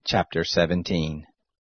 Chapter 17.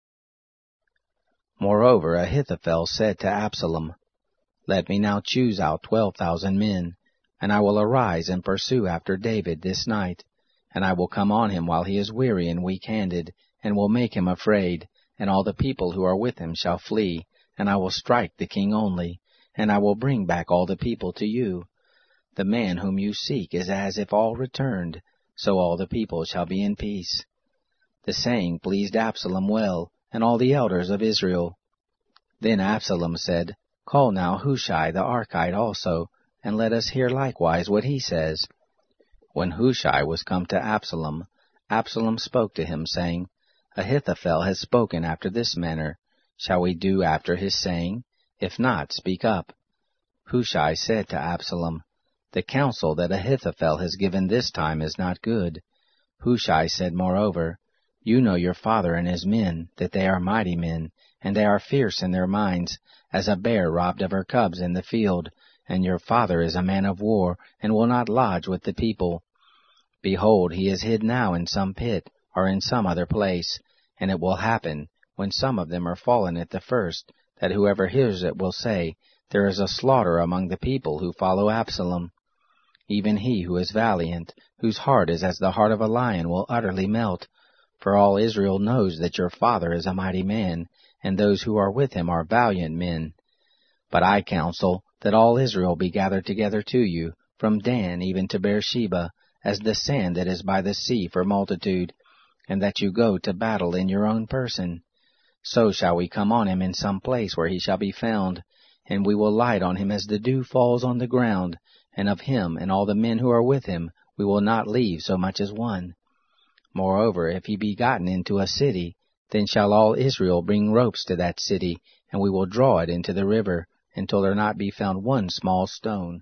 Moreover, Ahithophel said to Absalom, Let me now choose out 12,000 men, and I will arise and pursue after David this night, and I will come on him while he is weary and weak-handed, and will make him afraid, and all the people who are with him shall flee, and I will strike the king only, and I will bring back all the people to you. The man whom you seek is as if all returned, so all the people shall be in peace. The saying pleased Absalom well, and all the elders of Israel. Then Absalom said, Call now Hushai the Archite also, and let us hear likewise what he says. When Hushai was come to Absalom, Absalom spoke to him, saying, Ahithophel has spoken after this manner. Shall we do after his saying? If not, speak up. Hushai said to Absalom, The counsel that Ahithophel has given this time is not good. Hushai said moreover, You know your father and his men, that they are mighty men, and they are fierce in their minds, as a bear robbed of her cubs in the field, and your father is a man of war, and will not lodge with the people. Behold, he is hid now in some pit, or in some other place, and it will happen, when some of them are fallen at the first, that whoever hears it will say, There is a slaughter among the people who follow Absalom. Even he who is valiant, whose heart is as the heart of a lion, will utterly melt. For all Israel knows that your father is a mighty man, and those who are with him are valiant men. But I counsel that all Israel be gathered together to you, from Dan even to Beersheba, as the sand that is by the sea for multitude, and that you go to battle in your own person. So shall we come on him in some place where he shall be found, and we will light on him as the dew falls on the ground, and of him and all the men who are with him we will not leave so much as one. Moreover, if he be gotten into a city, then shall all Israel bring ropes to that city, and we will draw it into the river, until there not be found one small stone.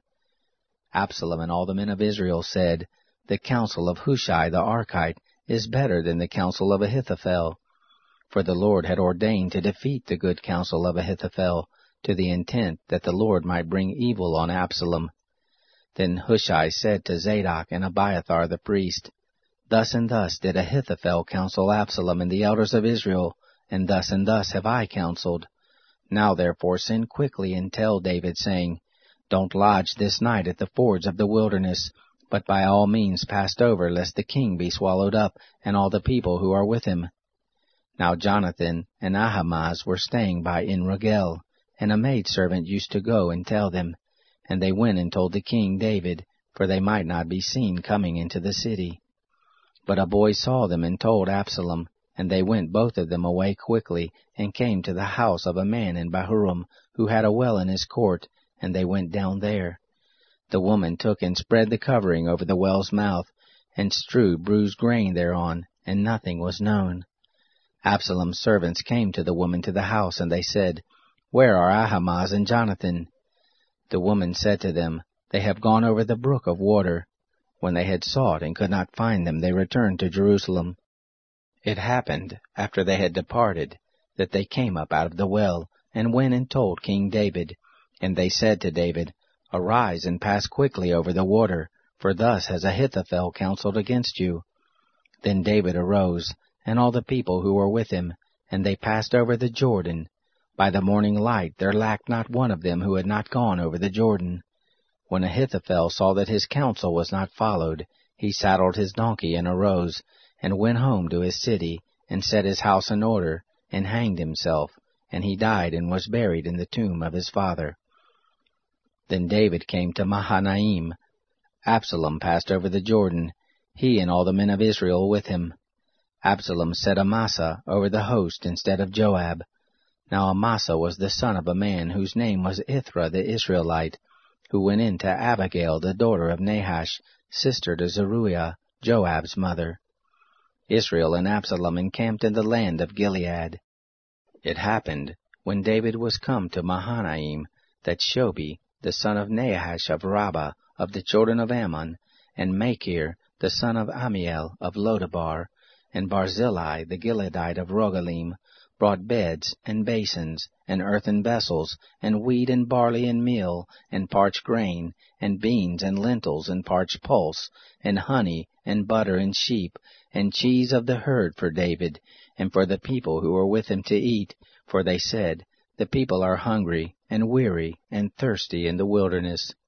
Absalom and all the men of Israel said, The counsel of Hushai the Archite is better than the counsel of Ahithophel. For the Lord had ordained to defeat the good counsel of Ahithophel, to the intent that the Lord might bring evil on Absalom. Then Hushai said to Zadok and Abiathar the priest, Thus and thus did Ahithophel counsel Absalom and the elders of Israel, and thus have I counseled. Now therefore send quickly and tell David, saying, Don't lodge this night at the fords of the wilderness, but by all means pass over, lest the king be swallowed up, and all the people who are with him. Now Jonathan and Ahimaaz were staying by En-Rogel, and a maidservant used to go and tell them, and they went and told the king David, for they might not be seen coming into the city. But a boy saw them and told Absalom, and they went both of them away quickly, and came to the house of a man in Bahurim, who had a well in his court, and they went down there. The woman took and spread the covering over the well's mouth, and strewed bruised grain thereon, and nothing was known. Absalom's servants came to the woman to the house, and they said, Where are Ahimaaz and Jonathan? The woman said to them, They have gone over the brook of water. When they had sought and could not find them, they returned to Jerusalem. It happened, after they had departed, that they came up out of the well, and went and told King David. And they said to David, Arise and pass quickly over the water, for thus has Ahithophel counseled against you. Then David arose, and all the people who were with him, and they passed over the Jordan. By the morning light there lacked not one of them who had not gone over the Jordan. When Ahithophel saw that his counsel was not followed, he saddled his donkey and arose, and went home to his city, and set his house in order, and hanged himself, and he died and was buried in the tomb of his father. Then David came to Mahanaim. Absalom passed over the Jordan, he and all the men of Israel with him. Absalom set Amasa over the host instead of Joab. Now Amasa was the son of a man whose name was Ithra the Israelite, who went in to Abigail the daughter of Nahash, sister to Zeruiah, Joab's mother. Israel and Absalom encamped in the land of Gilead. It happened, when David was come to Mahanaim, that Shobi, the son of Nahash of Rabbah, of the children of Ammon, and Machir, the son of Amiel of Lodabar, and Barzillai the Gileadite of Rogelim, brought beds, and basins, and earthen vessels, and wheat, and barley, and meal, and parched grain, and beans, and lentils, and parched pulse, and honey, and butter, and sheep, and cheese of the herd for David, and for the people who were with him to eat. For they said, The people are hungry, and weary, and thirsty in the wilderness.